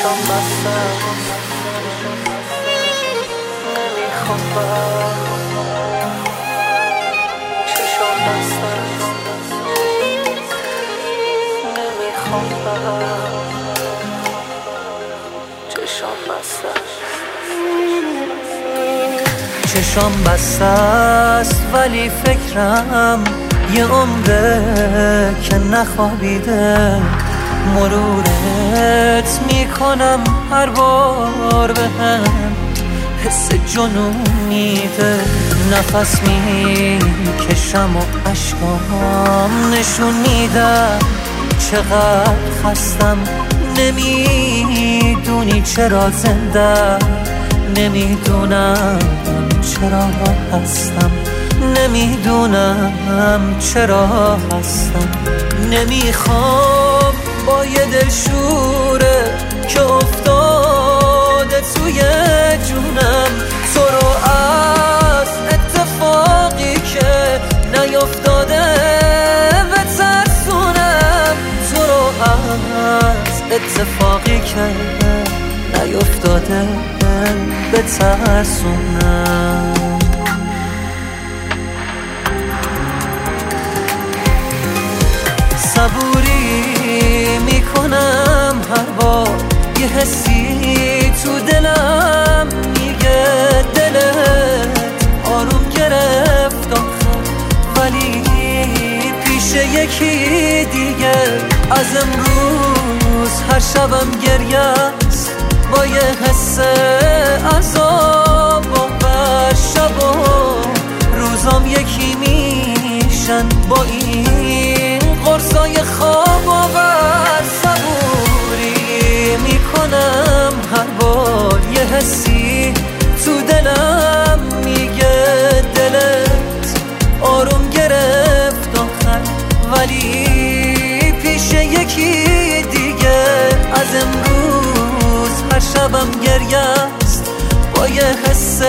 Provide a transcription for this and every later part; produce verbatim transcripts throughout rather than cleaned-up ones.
چشم بسته نمیخوام بر چشم بسته نمیخوام بر چشم بسته چشم بسته است ولی فکرم یه عمره که نخوابیده مرورت میکنم هر بار به هم حس جنون میده نفس میکشم و عشقام نشون میدم چقدر خستم نمیدونی چرا زنده نمیدونم چرا هستم نمیدونم چرا هستم نمیخوام با یه دلشوره که افتاده توی جونم تو رو از اتفاقی که نیفتاده بترسونم تو رو از اتفاقی که نیفتاده بترسونم صبوری میکنم هر بار یه حسی تو دلم میگه دلت آروم گرفت آخر ولی پیش یکی دیگه از امروز هر شبم گریه است با یه حس عذاب و بر شب و روزام یکی میشن با این قرصای خواب آور صبوری میکنم هر بار یه حسی تو دلم میگه دلت آروم گرفت آخر ولی پیش یکی دیگه از امروز هر شبم گریه است با یه حس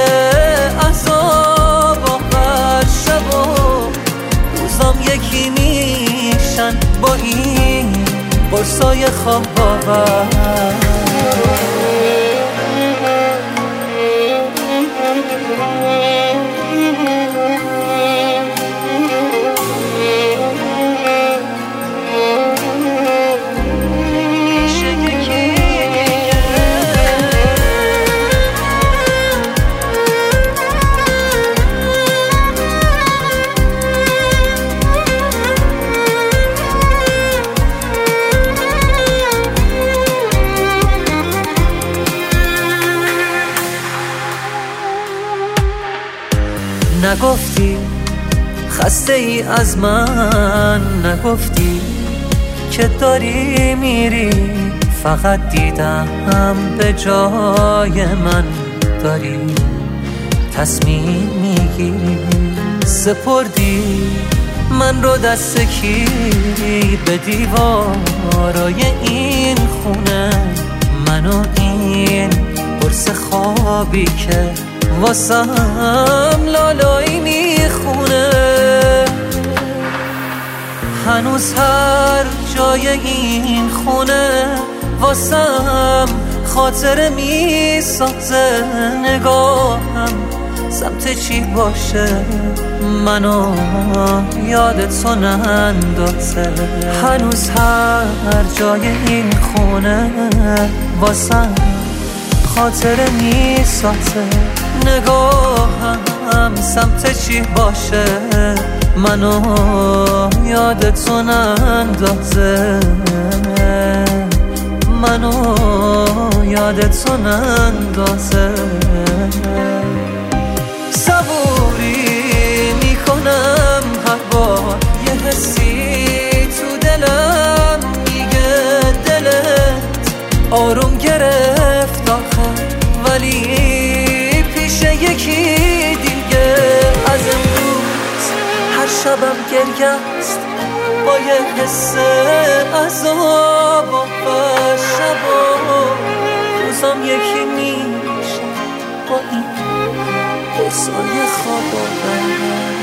عذاب آخر شب و روزام یکی میشن با این قرصای خواب آور نگفتی خسته ای از من نگفتی که داری میری فقط دیدم به جای من داری تصمیم میگیری سپردی من رو دست کی به دیوارای این خونه منو این قرص خوابی که واسم لالایی میخونه هنوز هر جای این خونه واسم خاطره میسازه نگاهم سمت چی باشه منو یاد تو نندازه هنوز هر جای این خونه واسم خاطره میسازه نگاهم سمت چی باشه منو یاد تو نندازه منو یاد تو نندازه صبوری میکنم هر بار یه حسی تو دلم میگه دلت آروم گرفت آخر ولی پیش یکی دیگه از امروز هر شبم گریه است با یه حس عذاب و شب و روزام یکی میشه با این قرصای خواب آور